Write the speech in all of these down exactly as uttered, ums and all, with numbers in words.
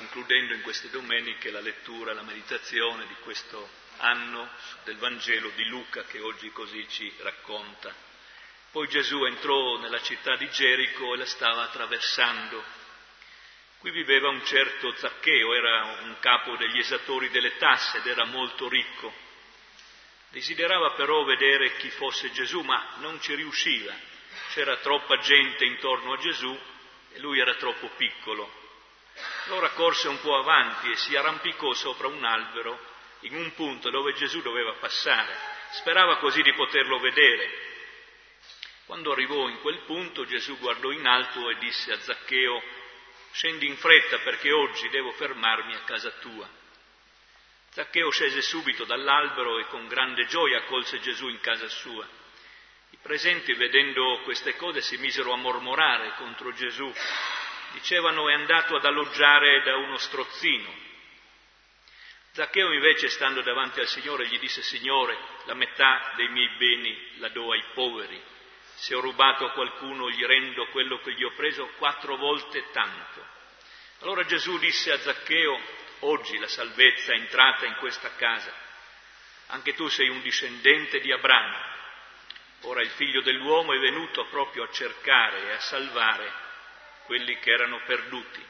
concludendo in queste domeniche la lettura, la meditazione di questo anno del Vangelo di Luca che oggi così ci racconta. Poi Gesù entrò nella città di Gerico e la stava attraversando. Qui viveva un certo Zaccheo, era un capo degli esattori delle tasse ed era molto ricco. Desiderava però vedere chi fosse Gesù, ma non ci riusciva. C'era troppa gente intorno a Gesù e lui era troppo piccolo. Allora corse un po' avanti e si arrampicò sopra un albero in un punto dove Gesù doveva passare. Sperava così di poterlo vedere. Quando arrivò in quel punto, Gesù guardò in alto e disse a Zaccheo: «Scendi in fretta perché oggi devo fermarmi a casa tua». Zaccheo scese subito dall'albero e con grande gioia accolse Gesù in casa sua. I presenti, vedendo queste cose, si misero a mormorare contro Gesù. Dicevano: «È andato ad alloggiare da uno strozzino». Zaccheo invece, stando davanti al Signore, gli disse: «Signore, la metà dei miei beni la do ai poveri. Se ho rubato a qualcuno gli rendo quello che gli ho preso quattro volte tanto». Allora Gesù disse a Zaccheo: «Oggi la salvezza è entrata in questa casa. Anche tu sei un discendente di Abramo. Ora il Figlio dell'uomo è venuto proprio a cercare e a salvare quelli che erano perduti».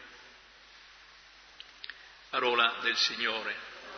Parola del Signore.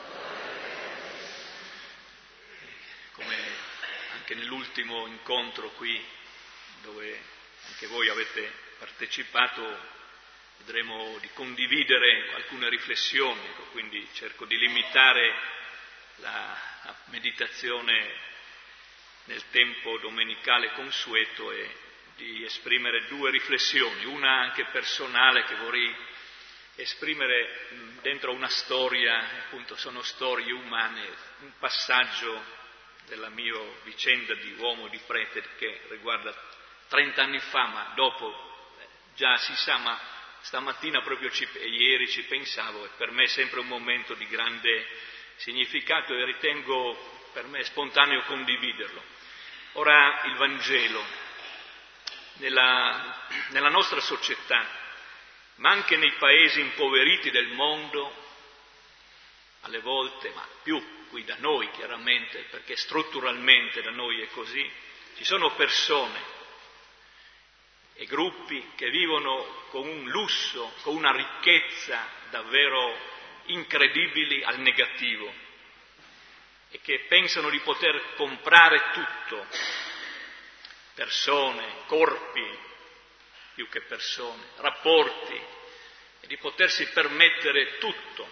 Come anche nell'ultimo incontro qui, dove anche voi avete partecipato, vedremo di condividere alcune riflessioni, ecco, quindi cerco di limitare la, la meditazione nel tempo domenicale consueto e di esprimere due riflessioni, una anche personale che vorrei esprimere dentro una storia, appunto sono storie umane, un passaggio della mia vicenda di uomo, di prete, che riguarda trent'anni fa, ma dopo già si sa, ma stamattina proprio ci, e ieri ci pensavo, e per me è sempre un momento di grande significato e ritengo per me spontaneo condividerlo. Ora il Vangelo, nella, nella nostra società, ma anche nei paesi impoveriti del mondo, alle volte, ma più qui da noi chiaramente, perché strutturalmente da noi è così, ci sono persone e gruppi che vivono con un lusso, con una ricchezza davvero incredibili al negativo e che pensano di poter comprare tutto, persone, corpi, più che persone, rapporti, e di potersi permettere tutto.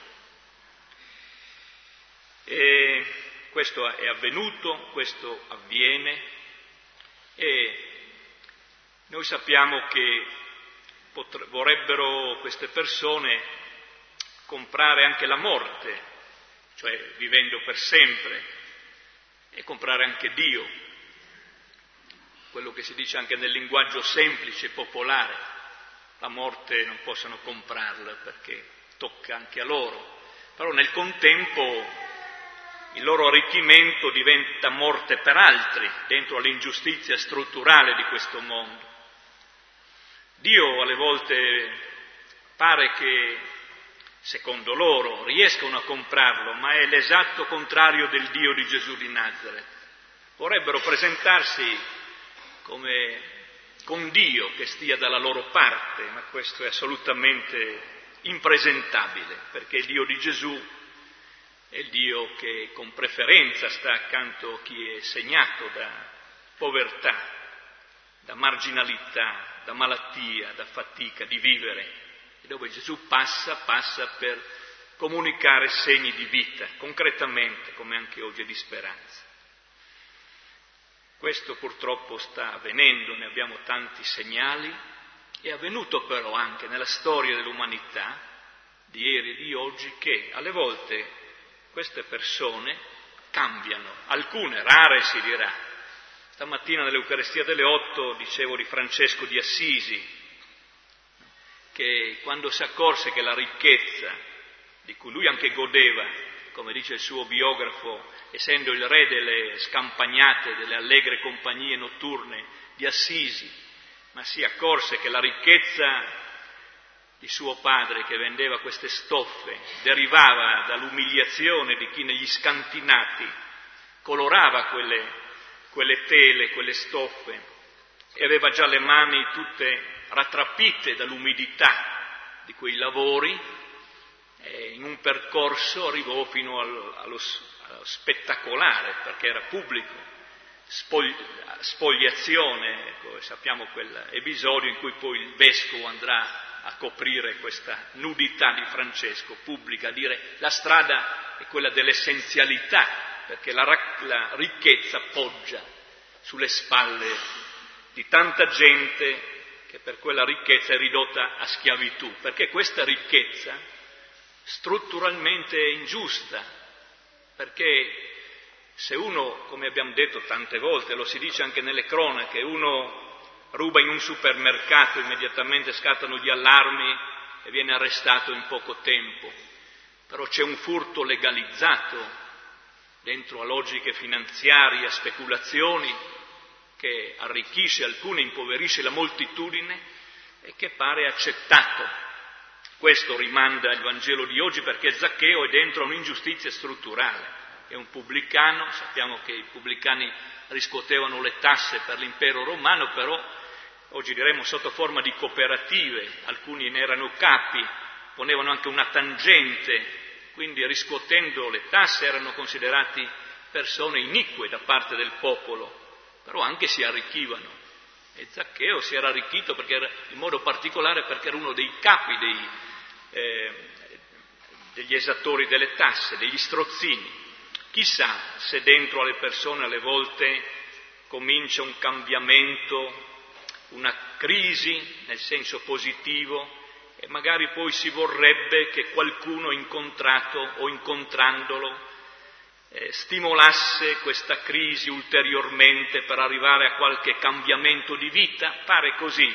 E questo è avvenuto, questo avviene e noi sappiamo che potre, vorrebbero queste persone comprare anche la morte, cioè vivendo per sempre, e comprare anche Dio, quello che si dice anche nel linguaggio semplice e popolare. La morte non possono comprarla perché tocca anche a loro, però nel contempo il loro arricchimento diventa morte per altri, dentro all'ingiustizia strutturale di questo mondo. Dio alle volte pare che, secondo loro, riescano a comprarlo, ma è l'esatto contrario del Dio di Gesù di Nazareth. Vorrebbero presentarsi come con Dio che stia dalla loro parte, ma questo è assolutamente impresentabile, perché il Dio di Gesù è il Dio che con preferenza sta accanto a chi è segnato da povertà, da marginalità, da malattia, da fatica di vivere, e dove Gesù passa, passa per comunicare segni di vita, concretamente, come anche oggi, di speranza. Questo purtroppo sta avvenendo, ne abbiamo tanti segnali, è avvenuto però anche nella storia dell'umanità, di ieri e di oggi, che alle volte queste persone cambiano, alcune, rare si dirà. Stamattina nell'Eucaristia delle otto dicevo di Francesco di Assisi, che quando si accorse che la ricchezza, di cui lui anche godeva, come dice il suo biografo, essendo il re delle scampagnate, delle allegre compagnie notturne di Assisi, ma si accorse che la ricchezza di suo padre che vendeva queste stoffe derivava dall'umiliazione di chi negli scantinati colorava quelle, quelle tele, quelle stoffe, e aveva già le mani tutte rattrappite dall'umidità di quei lavori, e in un percorso arrivò fino al, allo, allo spettacolare, perché era pubblico, spogli, spogliazione, ecco, sappiamo quell'episodio in cui poi il vescovo andrà a coprire questa nudità di Francesco, pubblica, a dire la strada è quella dell'essenzialità, perché la, la ricchezza poggia sulle spalle di tanta gente che per quella ricchezza è ridotta a schiavitù, perché questa ricchezza strutturalmente è ingiusta, perché se uno, come abbiamo detto tante volte, lo si dice anche nelle cronache, uno ruba in un supermercato, immediatamente scattano gli allarmi e viene arrestato in poco tempo, però c'è un furto legalizzato dentro a logiche finanziarie, a speculazioni, che arricchisce alcune, impoverisce la moltitudine e che pare accettato. Questo rimanda il Vangelo di oggi, perché Zaccheo è dentro a un'ingiustizia strutturale, è un pubblicano, sappiamo che i pubblicani riscuotevano le tasse per l'impero romano, però oggi diremmo sotto forma di cooperative, alcuni ne erano capi, ponevano anche una tangente, quindi riscuotendo le tasse erano considerati persone inique da parte del popolo, però anche si arricchivano. E Zaccheo si era arricchito perché era, in modo particolare perché era uno dei capi dei, eh, degli esattori delle tasse, degli strozzini. Chissà se dentro alle persone alle volte comincia un cambiamento, una crisi nel senso positivo, e magari poi si vorrebbe che qualcuno incontrato o incontrandolo eh, stimolasse questa crisi ulteriormente per arrivare a qualche cambiamento di vita. Pare così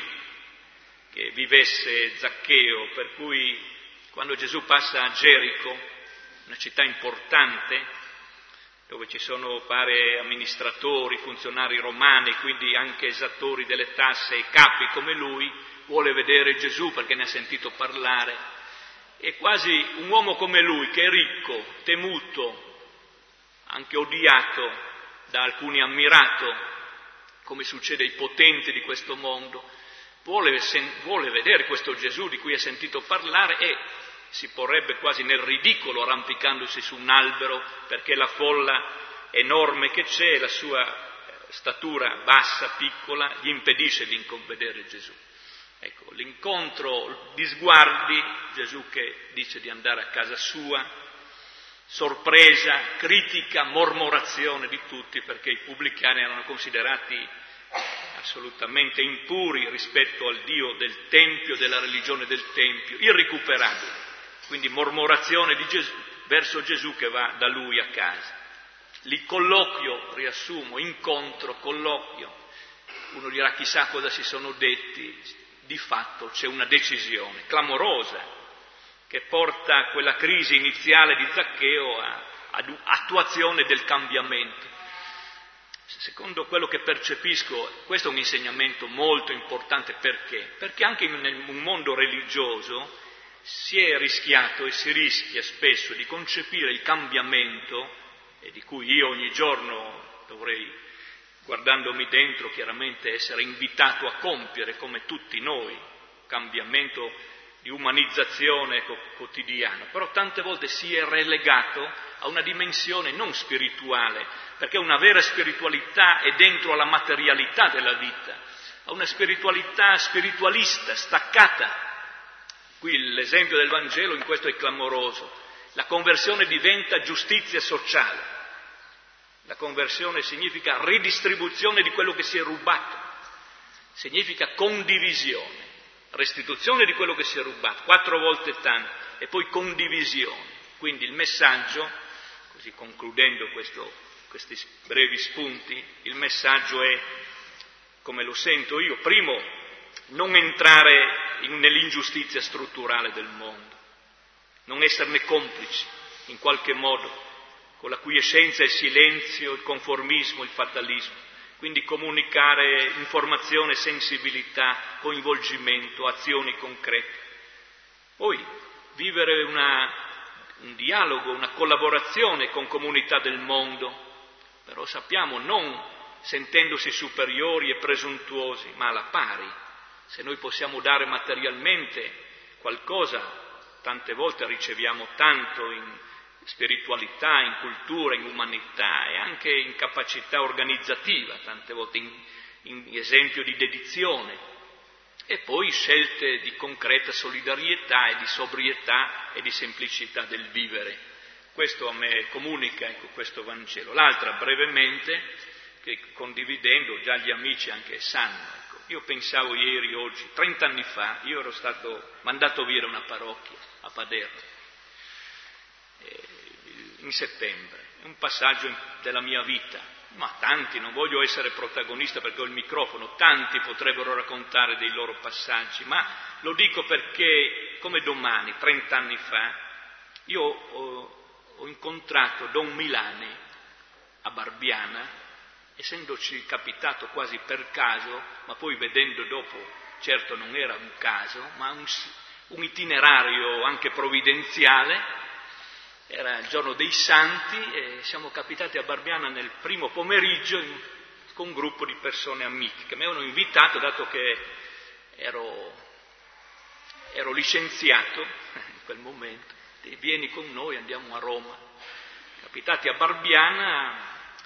che vivesse Zaccheo, per cui quando Gesù passa a Gerico, una città importante, dove ci sono, pare, amministratori, funzionari romani, quindi anche esattori delle tasse e capi come lui, vuole vedere Gesù perché ne ha sentito parlare. E quasi un uomo come lui, che è ricco, temuto, anche odiato, da alcuni ammirato, come succede ai potenti di questo mondo, vuole, sen- vuole vedere questo Gesù di cui ha sentito parlare e si porrebbe quasi nel ridicolo arrampicandosi su un albero, perché la folla enorme che c'è, la sua statura bassa, piccola, gli impedisce di vedere Gesù. Ecco, l'incontro di sguardi, Gesù che dice di andare a casa sua, sorpresa, critica, mormorazione di tutti, perché i pubblicani erano considerati assolutamente impuri rispetto al Dio del Tempio, della religione del Tempio, irrecuperabili. Quindi mormorazione di Gesù, verso Gesù che va da lui a casa. Lì colloquio, riassumo, incontro, colloquio. Uno dirà chissà cosa si sono detti, di fatto c'è una decisione clamorosa che porta quella crisi iniziale di Zaccheo a, ad attuazione del cambiamento. Secondo quello che percepisco, questo è un insegnamento molto importante. Perché? Perché anche in un mondo religioso si è rischiato e si rischia spesso di concepire il cambiamento, e di cui io ogni giorno dovrei, guardandomi dentro, chiaramente essere invitato a compiere come tutti noi, cambiamento di umanizzazione quotidiana, però tante volte si è relegato a una dimensione non spirituale, perché una vera spiritualità è dentro alla materialità della vita, a una spiritualità spiritualista, staccata. Qui l'esempio del Vangelo in questo è clamoroso. La conversione diventa giustizia sociale. La conversione significa ridistribuzione di quello che si è rubato, significa condivisione, restituzione di quello che si è rubato, quattro volte tanto, e poi condivisione. Quindi il messaggio, così concludendo questo, questi brevi spunti, il messaggio è, come lo sento io, primo, non entrare in, nell'ingiustizia strutturale del mondo, non esserne complici in qualche modo, con la cui essenza è il silenzio, il conformismo, il fatalismo. Quindi comunicare informazione, sensibilità, coinvolgimento, azioni concrete. Poi vivere una, un dialogo, una collaborazione con comunità del mondo, però sappiamo non sentendosi superiori e presuntuosi, ma alla pari. Se noi possiamo dare materialmente qualcosa, tante volte riceviamo tanto in spiritualità, in cultura, in umanità e anche in capacità organizzativa, tante volte in, in esempio di dedizione. E poi scelte di concreta solidarietà e di sobrietà e di semplicità del vivere. Questo a me comunica, ecco, questo Vangelo. L'altra, brevemente, che condividendo, già gli amici anche sanno, ecco, io pensavo ieri, oggi, trent'anni fa, io ero stato mandato via da una parrocchia a Paderno, eh, in settembre, è un passaggio della mia vita. Ma tanti, non voglio essere protagonista perché ho il microfono, tanti potrebbero raccontare dei loro passaggi, ma lo dico perché, come domani, trent'anni fa, io ho, ho incontrato Don Milani a Barbiana, essendoci capitato quasi per caso, ma poi vedendo dopo, certo non era un caso, ma un, un itinerario anche provvidenziale. Era il giorno dei Santi e siamo capitati a Barbiana nel primo pomeriggio in, con un gruppo di persone amiche che mi avevano invitato, dato che ero, ero licenziato in quel momento, e vieni con noi, andiamo a Roma. Capitati a Barbiana,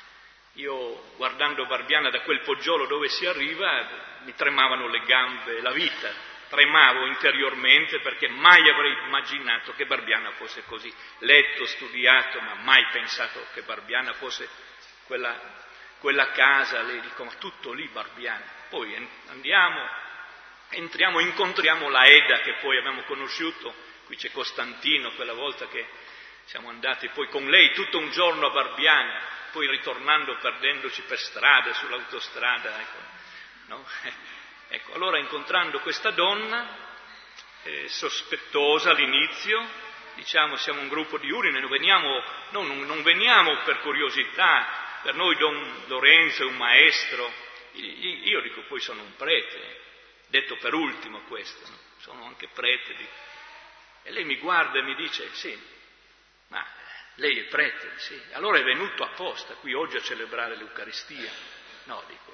io guardando Barbiana da quel poggiolo dove si arriva, mi tremavano le gambe, la vita. Tremavo interiormente perché mai avrei immaginato che Barbiana fosse così. Letto, studiato, ma mai pensato che Barbiana fosse quella, quella casa. Le dico, ma tutto lì Barbiana. Poi andiamo, entriamo, incontriamo la Eda che poi abbiamo conosciuto. Qui c'è Costantino, quella volta che siamo andati poi con lei tutto un giorno a Barbiana, poi ritornando perdendoci per strada, sull'autostrada, ecco, no? Ecco, allora incontrando questa donna, eh, sospettosa all'inizio, diciamo siamo un gruppo di Udine, non veniamo, no, non, non veniamo per curiosità, per noi Don Lorenzo è un maestro, io, io dico poi sono un prete, detto per ultimo questo, no? Sono anche prete, dico. E lei mi guarda e mi dice, sì, ma lei è prete, sì, allora è venuto apposta qui oggi a celebrare l'Eucaristia, no, dico.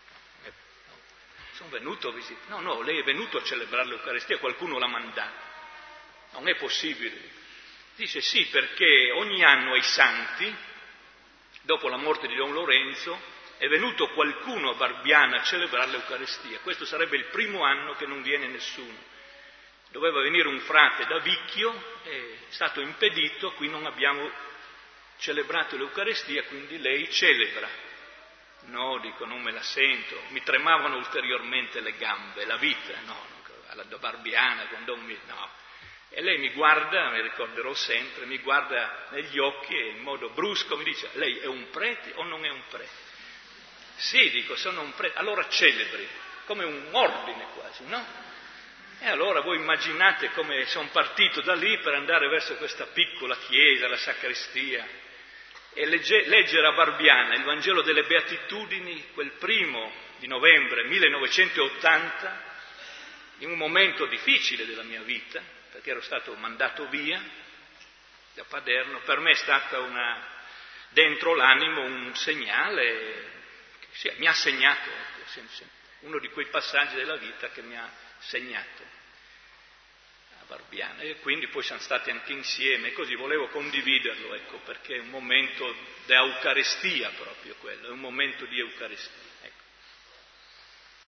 Sono venuto a visitare. No, no, lei è venuto a celebrare l'Eucaristia, qualcuno l'ha mandato. Non è possibile. Dice sì, perché ogni anno ai Santi, dopo la morte di Don Lorenzo, è venuto qualcuno a Barbiana a celebrare l'Eucaristia. Questo sarebbe il primo anno che non viene nessuno. Doveva venire un frate da Vicchio, è stato impedito, qui non abbiamo celebrato l'Eucaristia, quindi lei celebra. No, dico, non me la sento, mi tremavano ulteriormente le gambe, la vita, no, alla Barbiana, con Don Milani, no. E lei mi guarda, mi ricorderò sempre, mi guarda negli occhi e in modo brusco mi dice, lei è un prete o non è un prete? Sì, dico, sono un prete, allora celebri, come un ordine quasi, no? E allora voi immaginate come sono partito da lì per andare verso questa piccola chiesa, la sacrestia, e legge, leggere a Barbiana il Vangelo delle Beatitudini, quel primo di novembre millenovecentottanta, in un momento difficile della mia vita, perché ero stato mandato via da Paderno, per me è stata una, dentro l'animo un segnale, che sì, mi ha segnato, uno di quei passaggi della vita che mi ha segnato. Barbiana, e quindi poi siamo stati anche insieme, così volevo condividerlo, ecco, perché è un momento di Eucaristia proprio quello, è un momento di Eucaristia. Ecco.